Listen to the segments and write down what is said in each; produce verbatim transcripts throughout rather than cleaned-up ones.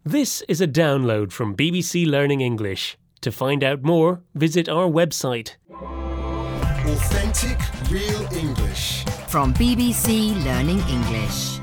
This is a download from B B C Learning English. To find out more, visit our website. Authentic, real English. From B B C Learning English.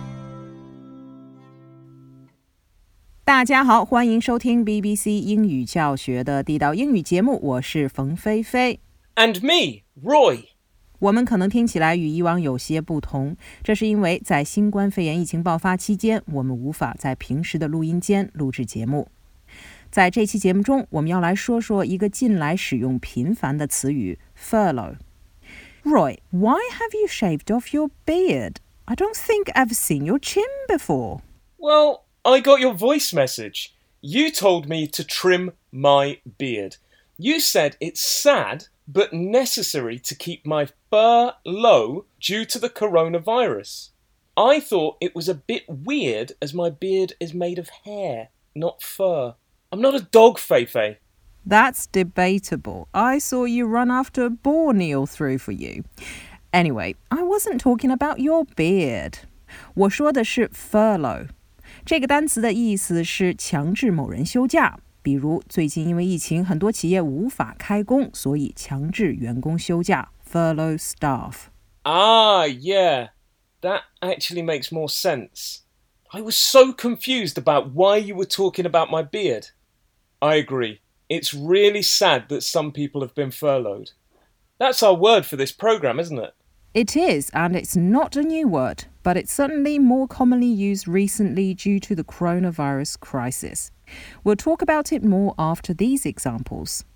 大家好，欢迎收听 B B C 英语教学的地道英语节目，我是冯菲菲。 And me, Roy. 我们可能听起来与以往有些不同，这是因为在新冠肺炎疫情爆发期间，我们无法在平时的录音间录制节目。在这期节目中，我们要来说说一个近来使用频繁的词语 furlough。Roy, why have you shaved off your beard? I don't think I've seen your chin before. Well, I got your voice message. You told me to trim my beard. You said it's sad but necessary to keep my fur low due to the coronavirus. I thought it was a bit weird as my beard is made of hair, not fur. I'm not a dog, Feifei. That's debatable. I saw you run after a boar kneel through for you. Anyway, I wasn't talking about your beard. 我说的是 furlough. 这个单词的意思是强制某人休假。比如最近因为疫情，很多企业无法开工，所以强制员工休假 furlough staff. Ah, yeah. That actually makes more sense. I was so confused about why you were talking about my beard. I agree. It's really sad that some people have been furloughed. That's our word for this program, isn't it? It is, and it's not a new word, but it's certainly more commonly used recently due to the coronavirus crisis. We'll talk about it more after these examples.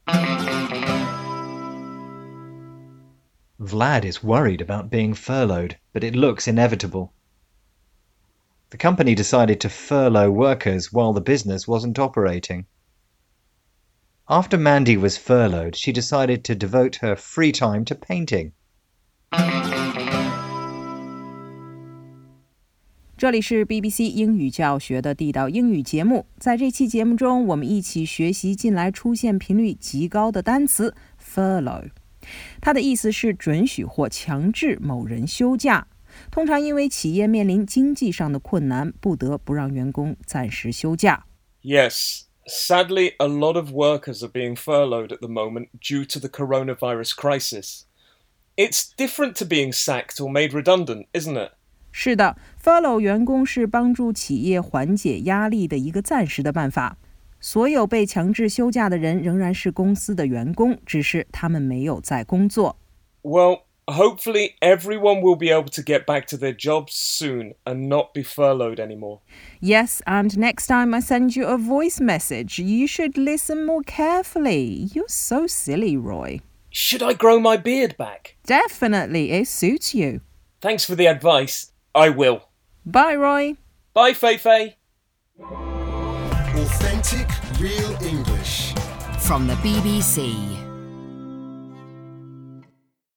Vlad is worried about being furloughed, but it looks inevitable. The company decided to furlough workers while the business wasn't operating. After Mandy was furloughed, she decided to devote her free time to painting. 这里是 B B C 英语教学的地道英语节目，在这期节目中，我们一起学习近来出现频率极高的单词 furlough。它的意思是准许或强制某人休假，通常因为企业面临经济上的困难，不得不让员工暂时休假。 Yes. Sadly, a lot of workers are being furloughed at the moment due to the coronavirus crisis. It's different to being sacked or made redundant, isn't it? 是的 furlough 员工是帮助企业缓解压力的一个暂时的办法。所有被强制休假的人仍然是公司的员工，只是他们没有在工作。 Well, hopefully everyone will be able to get back to their jobs soon and not be furloughed anymore. Yes, and next time I send you a voice message, you should listen more carefully. You're so silly, Roy. Should I grow my beard back? Definitely, it suits you. Thanks for the advice. I will. Bye, Roy. Bye, Feifei. Authentic, real English. From the B B C.